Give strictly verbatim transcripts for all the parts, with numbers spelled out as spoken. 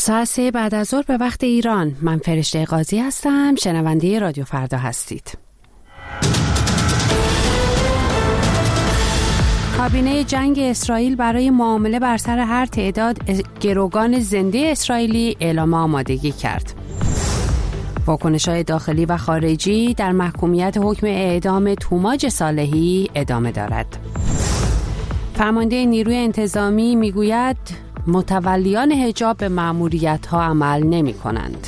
ساعت سه بعد از ظهر به وقت ایران. من فرشته قاضی هستم. شنونده رادیو فردا هستید. کابینه جنگ اسرائیل برای معامله بر سر هر تعداد گروگان زنده اسرائیلی اعلام آمادگی کرد. واکنش‌های داخلی و خارجی در محکومیت حکم اعدام توماج صالحی ادامه دارد. فرمانده نیروی انتظامی میگوید متولیان حجاب به مأموریت‌ها عمل نمی‌کنند.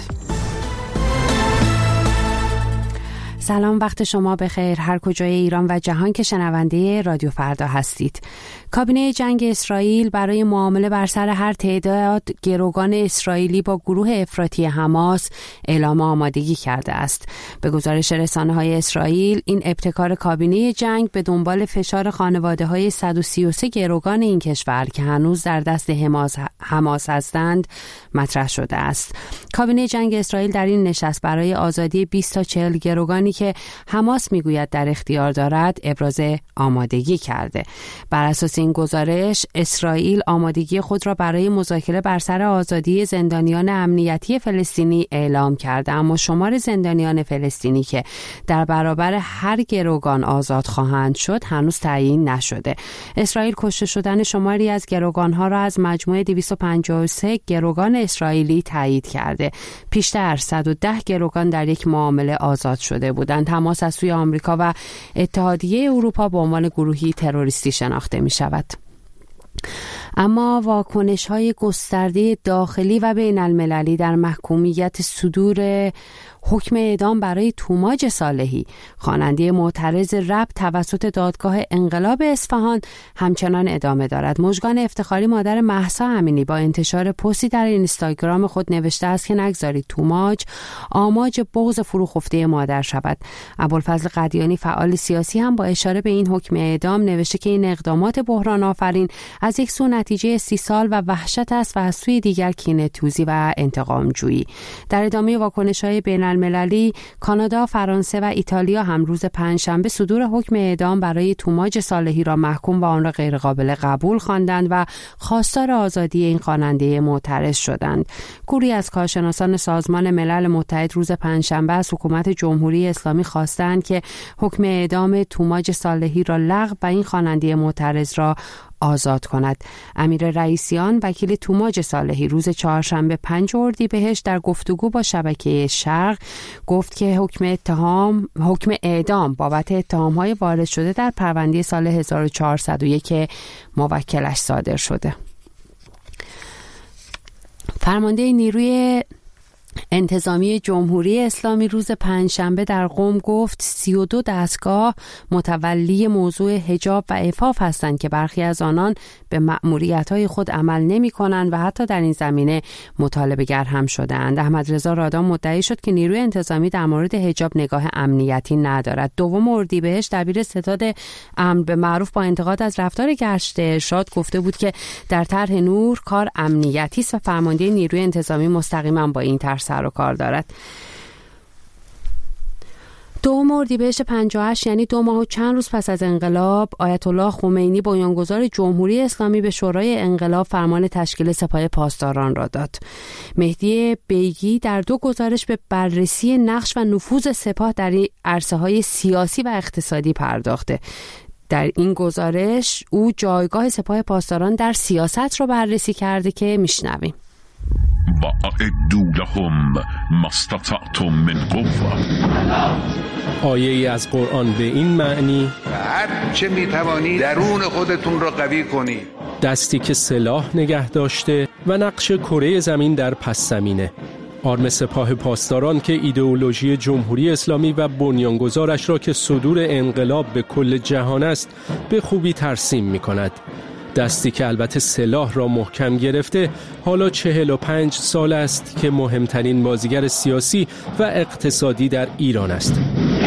سلام، وقت شما بخیر هر کجای ایران و جهان که شنونده رادیو فردا هستید. کابینه جنگ اسرائیل برای معامله بر سر هر تعداد گروگان اسرائیلی با گروه افراطی حماس اعلام آمادگی کرده است. به گزارش رسانه‌های اسرائیل، این ابتکار کابینه جنگ به دنبال فشار خانواده‌های صد و سی و سه گروگان این کشور که هنوز در دست حماس هستند مطرح شده است. کابینه جنگ اسرائیل در این نشست برای آزادی بیست تا چهل گروگانی که حماس میگوید در اختیار دارد ابراز آمادگی کرده. بر اساس این گزارش، اسرائیل آمادگی خود را برای مذاکره بر سر آزادی زندانیان امنیتی فلسطینی اعلام کرده، اما شمار زندانیان فلسطینی که در برابر هر گروگان آزاد خواهند شد هنوز تعیین نشده. اسرائیل کشته شدن شماری از گروگانها را از مجموع دویست و پنجاه و سه گروگان اسرائیلی تایید کرده. پیشتر صد و ده گروگان در یک معامله آزاد شده بودند. حماس از سوی آمریکا و اتحادیه اروپا به عنوان گروهی تروریستی شناخته می شود. اما واکنش‌های گسترده داخلی و بین المللی در محکومیت صدور حکم اعدام برای توماج صالحی، خواننده معترض رپ توسط دادگاه انقلاب اصفهان، همچنان ادامه دارد. مژگان افتخاری مادر مهسا امینی با انتشار پستی در اینستاگرام خود نوشته است که نگذارید توماج آماج بغض فروخفته مادر شود. ابوالفضل قدیانی فعال سیاسی هم با اشاره به این حکم اعدام نوشته که این اقدامات بحران آفرین از یک سو نتیجه استیصال و وحشت است و از سوی دیگر کینه‌توزی و انتقام جویی. در ادامه واکنش‌های بین المللی، کانادا، فرانسه و ایتالیا هم روز پنجشنبه صدور حکم اعدام برای توماج صالحی را محکوم و آن را غیر قابل قبول خواندند و خواستار آزادی این خواننده معترض شدند. گروهی از کارشناسان سازمان ملل متحد روز پنجشنبه از حکومت جمهوری اسلامی خواستند که حکم اعدام توماج صالحی را لغو و این خواننده معترض را آزاد کند. امیر رئیسیان، وکیل توماج صالحی، روز چهارشنبه پنج اردیبهشت در گفتگو با شبکه شرق گفت که حکم اتهام حکم اعدام بابت اتهام‌های وارد شده در پرونده سال هزار و چهارصد و یک موکلش صادر شده. فرمانده نیروی انتظامی جمهوری اسلامی روز پنجشنبه در قم گفت سی و دو دستگاه متولی موضوع حجاب و عفاف هستند که برخی از آنان به مأموریت‌های خود عمل نمی‌کنند و حتی در این زمینه مطالبه‌گر هم شده‌اند. احمد رضا رادان مدعی شد که نیروی انتظامی در مورد حجاب نگاه امنیتی ندارد. دوم اردیبهشت دبیر ستاد امر به معروف با انتقاد از رفتار گشت ارشاد گفته بود که در طرح نور کار امنیتی است و فرمانده نیروی انتظامی مستقیما با این طرح سر و کار دارد. دوم اردیبهشت پنجاه و هشت، یعنی دو ماه و چند روز پس از انقلاب، آیت الله خمینی بنیانگذار جمهوری اسلامی به شورای انقلاب فرمان تشکیل سپاه پاسداران را داد. مهدی بیگی در دو گزارش به بررسی نقش و نفوذ سپاه در عرصه‌های سیاسی و اقتصادی پرداخته. در این گزارش او جایگاه سپاه پاسداران در سیاست را بررسی کرده که میشنویم. وَأَعِدُّوا لَهُم مَّا اسْتَطَعْتُم مِّن قُوَّةٍ. آیه‌ای از قرآن به این معنی هر چه می‌توانید درون خودتون را قوی کنید. دستی که سلاح نگه داشته و نقش کره زمین در پس زمینه. آرم سپاه پاسداران که ایدئولوژی جمهوری اسلامی و بنیانگذارش را که صدور انقلاب به کل جهان است به خوبی ترسیم می‌کند. دستی که البته سلاح را محکم گرفته حالا چهل و پنج سال است که مهمترین بازیگر سیاسی و اقتصادی در ایران است.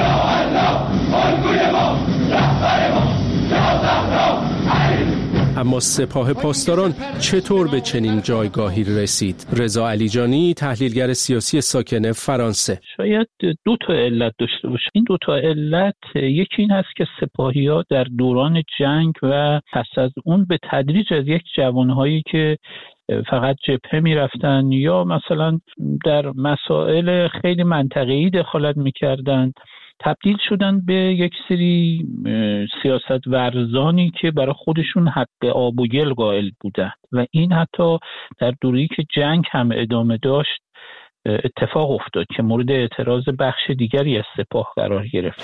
اما سپاه پاسداران چطور به چنین جایگاهی رسید؟ رضا علیجانی، تحلیلگر سیاسی ساکن فرانسه: شاید دو تا علت داشته باشه. این دو تا علت، یکی این هست که سپاهی‌ها در دوران جنگ و پس از اون به تدریج از یک جوانهایی که فقط جبهه میرفتن یا مثلا در مسائل خیلی منطقه‌ای دخالت میکردن، تبدیل شدن به یک سری سیاست ورزانی که برای خودشون حق آب و گل قائل بودن و این حتی در دوره‌ای که جنگ هم ادامه داشت اتفاق افتاد که مورد اعتراض بخش دیگری از سپاه قرار گرفت.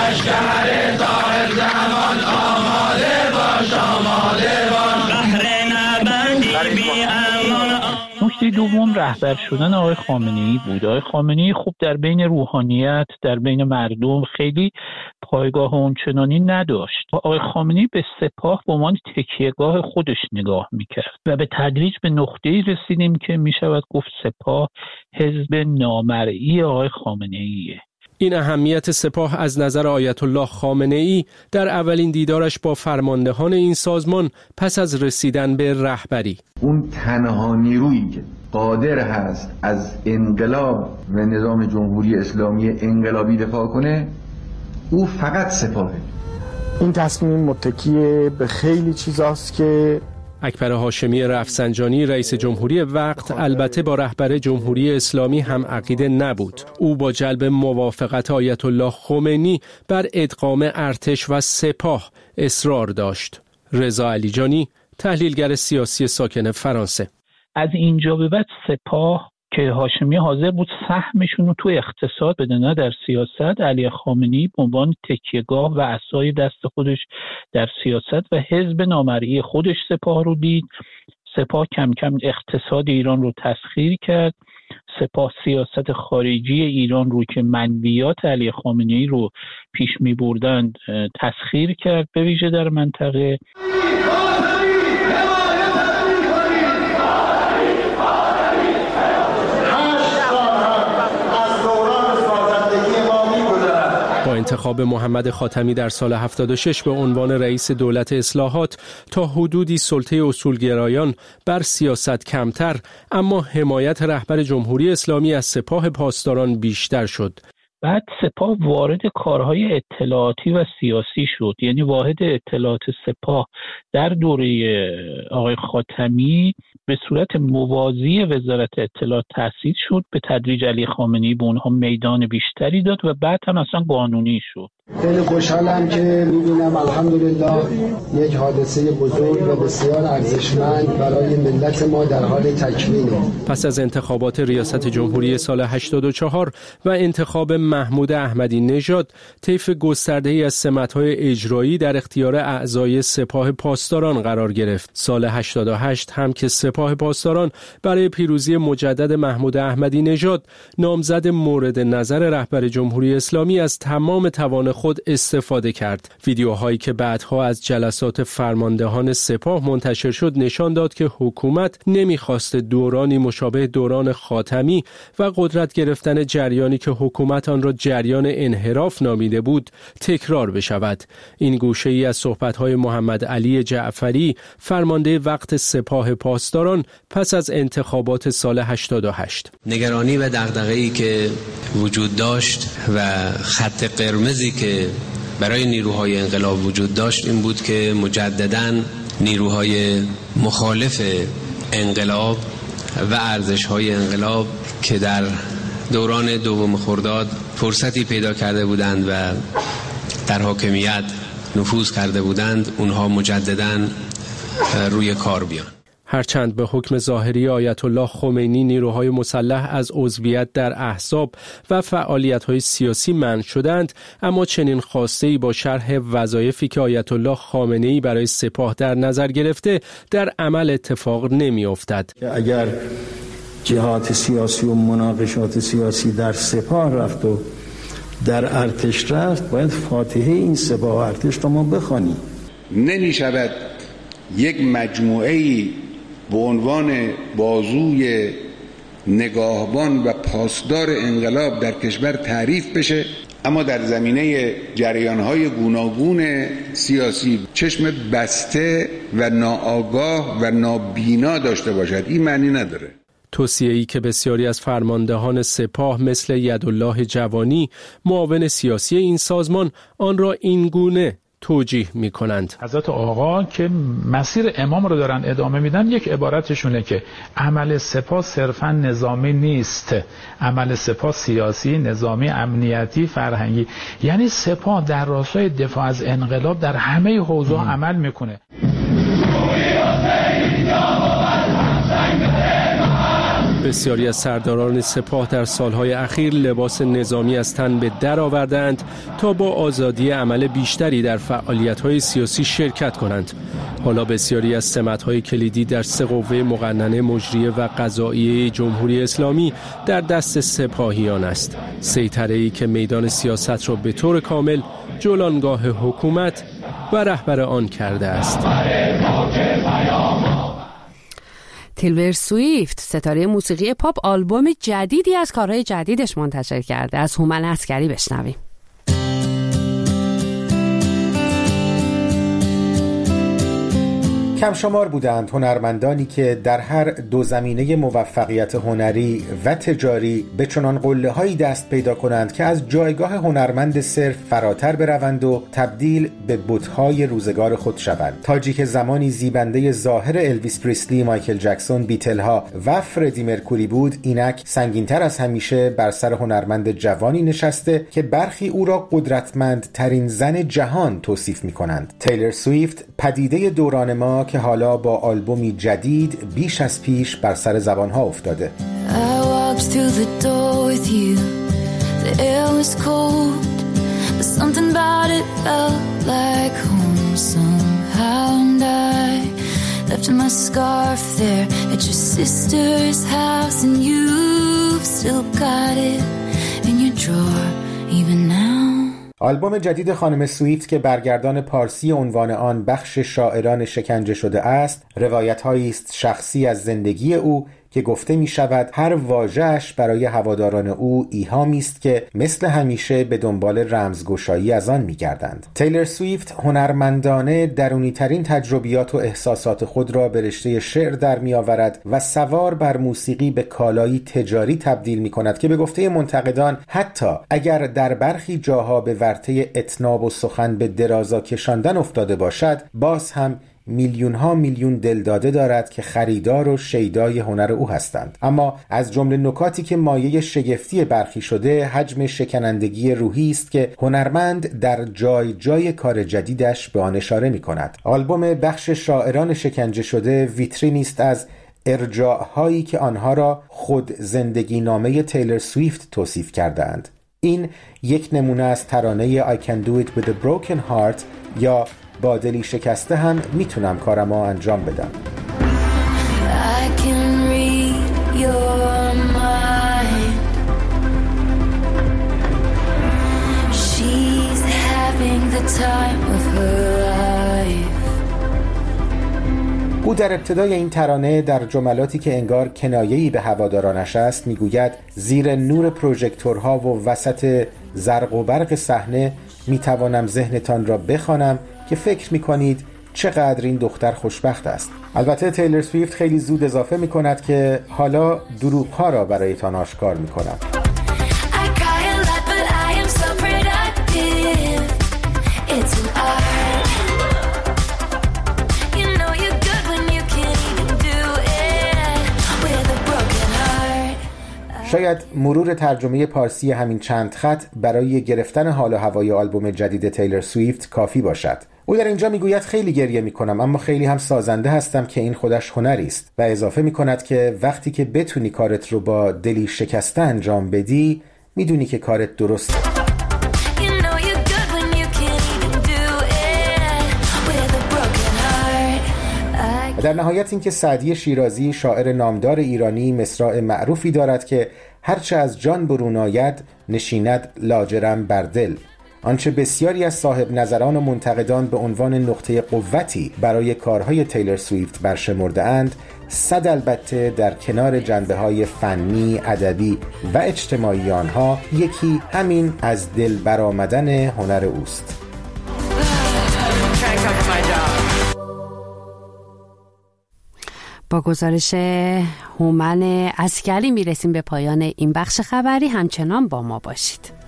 نکته دوم رهبر شدن آقای خامنه‌ای بود. آقای خامنه‌ای خوب در بین روحانیت، در بین مردم خیلی پایگاه اونچنانی نداشت. آقای خامنه‌ای به سپاه به عنوان تکیهگاه خودش نگاه میکرد و به تدریج به نقطه‌ای رسیدیم که میشود گفت سپاه حزب نامرئی آقای خامنه‌ایه. این اهمیت سپاه از نظر آیت الله خامنه‌ای در اولین دیدارش با فرماندهان این سازمان پس از رسیدن به رهبری، اون تنها نیرویی که قادر هست از انقلاب و نظام جمهوری اسلامی انقلابی دفاع کنه، او فقط سپاهه. این تصمیم متکی به خیلی چیزاست که اکبر هاشمی رفسنجانی رئیس جمهوری وقت البته با رهبر جمهوری اسلامی هم عقیده نبود. او با جلب موافقت آیت الله خمینی بر ادغام ارتش و سپاه اصرار داشت. رضا علیجانی، تحلیلگر سیاسی ساکن فرانسه: از اینجا به بعد سپاه که هاشمی حاضر بود سهمشون رو تو اقتصاد بده نه در سیاست، علی خامنه‌ای به عنوان تکیهگاه و عصای دست خودش در سیاست و حزب نامرئی خودش سپاه رو دید. سپاه کم کم اقتصاد ایران رو تسخیر کرد. سپاه سیاست خارجی ایران رو که منویات علی خامنه‌ای رو پیش می بردند تسخیر کرد، به ویژه در منطقه. با انتخاب محمد خاتمی در سال هفتاد و شش به عنوان رئیس دولت اصلاحات تا حدودی سلطه اصولگرایان بر سیاست کمتر، اما حمایت رهبر جمهوری اسلامی از سپاه پاسداران بیشتر شد. بعد سپاه وارد کارهای اطلاعاتی و سیاسی شد، یعنی واحد اطلاعات سپاه در دوره آقای خاتمی به صورت موازی وزارت اطلاعات تأسیس شد. به تدریج علی خامنه‌ای به اونها میدان بیشتری داد و بعد هم اصلا قانونی شد. خیلی خوشحالم که می‌بینم الحمدلله یک حادثه بزرگ و بسیار ارزشمند برای ملت ما در حال تکمیله. پس از انتخابات ریاست جمهوری سال هشتاد و چهار و انتخاب محمود احمدی نژاد، طیف گسترده‌ای از سمت‌های اجرایی در اختیار اعضای سپاه پاسداران قرار گرفت. سال هشتاد و هشت هم که سپاه پاسداران برای پیروزی مجدد محمود احمدی نژاد نامزد مورد نظر رهبر جمهوری اسلامی از تمام توان خود استفاده کرد. ویدیوهایی که بعدها از جلسات فرماندهان سپاه منتشر شد نشان داد که حکومت نمیخواست دورانی مشابه دوران خاتمی و قدرت گرفتن جریانی که حکومت آن را جریان انحراف نامیده بود تکرار بشود. این گوشه‌ای از صحبت‌های محمد علی جعفری، فرمانده وقت سپاه پاسداران پس از انتخابات سال هشتاد و هشت. نگرانی و دغدغه‌ای که وجود داشت و خط قرمزی که برای نیروهای انقلاب وجود داشت این بود که مجدداً نیروهای مخالف انقلاب و ارزش‌های انقلاب که در دوران دوم خرداد فرصتی پیدا کرده بودند و در حاکمیت نفوذ کرده بودند، اونها مجدداً روی کار بیان. هرچند به حکم ظاهری آیت الله خمینی نیروهای مسلح از عضویت در احزاب و فعالیت‌های سیاسی منع شدند، اما چنین خواسته‌ای با شرح وظایفی که آیت الله خامنه‌ای برای سپاه در نظر گرفته در عمل اتفاق نمی‌افتد. اگر جهات سیاسی و مناقشات سیاسی در سپاه رفت و در ارتش رفت، باید فاتحه این سپاه ارتش رو ما بخوانیم. نمی شود یک مجموعه‌ای به عنوان بازوی نگاهبان و پاسدار انقلاب در کشور تعریف بشه، اما در زمینه جریان‌های گوناگون سیاسی چشم بسته و ناآگاه و نابینا داشته باشد. این معنی نداره. توصیه‌ای که بسیاری از فرماندهان سپاه مثل یدالله جوانی، معاون سیاسی این سازمان، آن را این گونه توجیه می‌کنند. حضرت آقا که مسیر امام رو دارن ادامه میدن، یک عبارتشونه که عمل سپاه صرفاً نظامی نیست، عمل سپاه سیاسی، نظامی، امنیتی، فرهنگی. یعنی سپاه در راستای دفاع از انقلاب در همه حوزه عمل میکنه. بسیاری از سرداران سپاه در سالهای اخیر لباس نظامی از تن به در آوردند تا با آزادی عمل بیشتری در فعالیت‌های سیاسی شرکت کنند. حالا بسیاری از سمت‌های کلیدی در سه قوه مقننه مجریه و قضاییه جمهوری اسلامی در دست سپاهیان است. سیطره‌ای که میدان سیاست را به طور کامل جولانگاه حکومت و رهبر آن کرده است. تیلور سویفت، ستاره موسیقی پاپ، آلبوم جدیدی از کارهای جدیدش منتشر کرده. از هومن عسکری بشنویم. کم شمار بودند هنرمندانی که در هر دو زمینه موفقیت هنری و تجاری به چنان قله‌هایی دست پیدا کنند که از جایگاه هنرمند صرف فراتر بروند و تبدیل به بت‌های روزگار خود شوند. تاجی که زمانی زیبنده ظاهر الویس پریسلی، مایکل جکسون، بیتل‌ها و فردی مرکوری بود، اینک سنگین‌تر از همیشه بر سر هنرمند جوانی نشسته که برخی او را قدرتمندترین زن جهان توصیف می‌کنند. تیلور سویفت پدیده دوران ما که حالا با آلبومی جدید بیش از پیش بر سر زبانها افتاده. آلبوم جدید خانم سویفت که برگردان پارسی عنوان آن بخش شاعران شکنجه شده است، روایت‌هایی است شخصی از زندگی او که گفته می شود هر واژه‌اش برای هواداران او ایهامی است که مثل همیشه به دنبال رمزگشایی از آن می گردند. تیلور سویفت هنرمندانه درونی ترین تجربیات و احساسات خود را به رشته شعر در می آورد و سوار بر موسیقی به کالایی تجاری تبدیل می کند که به گفته منتقدان حتی اگر در برخی جاها به ورطه اطناب و سخن به درازا کشاندن افتاده باشد، باز هم میلیون ها میلیون دلداده دارد که خریدار و شیدای هنر او هستند. اما از جمله نکاتی که مایه شگفتی برخی شده، حجم شکنندگی روحی است که هنرمند در جای جای کار جدیدش به آن اشاره می کند. آلبوم بخش شاعران شکنجه شده ویترینی است از ارجاع‌هایی که آنها را خود زندگی نامه تیلور سویفت توصیف کردند. این یک نمونه از ترانه I can do it with a broken heart یا با دلی شکسته هم میتونم کارمو انجام بدم. I can read your mind. She's having the time of her life. او در ابتدای این ترانه در جملاتی که انگار کنایه‌ای به هوادارانش است میگوید زیر نور پروژکتورها و وسط زرق و برق صحنه میتوانم ذهنتان را بخوانم که فکر میکنید چقدر این دختر خوشبخت است. البته تیلور سویفت خیلی زود اضافه میکند که حالا دروغ‌ها را برایتان آشکار میکنم. شاید مرور ترجمه پارسی همین چند خط برای گرفتن حال و هوای آلبوم جدید تیلور سویفت کافی باشد. او در اینجا میگوید خیلی گریه میکنم اما خیلی هم سازنده هستم که این خودش هنری است و اضافه میکند که وقتی که بتونی کارت رو با دلی شکسته انجام بدی میدونی که کارت درسته. در نهایت اینکه سعدی شیرازی شاعر نامدار ایرانی مصرع معروفی دارد که هرچه از جان برون آید نشیند لاجرم بر دل. آنچه بسیاری از صاحب نظران و منتقدان به عنوان نقطه قوتی برای کارهای تیلور سویفت برشمرده اند، صد البته در کنار جنبه‌های فنی، ادبی و اجتماعی آنها یکی همین از دل برآمدن هنر اوست. با گزارش هومن عسکری میرسیم به پایان این بخش خبری. همچنان با ما باشید.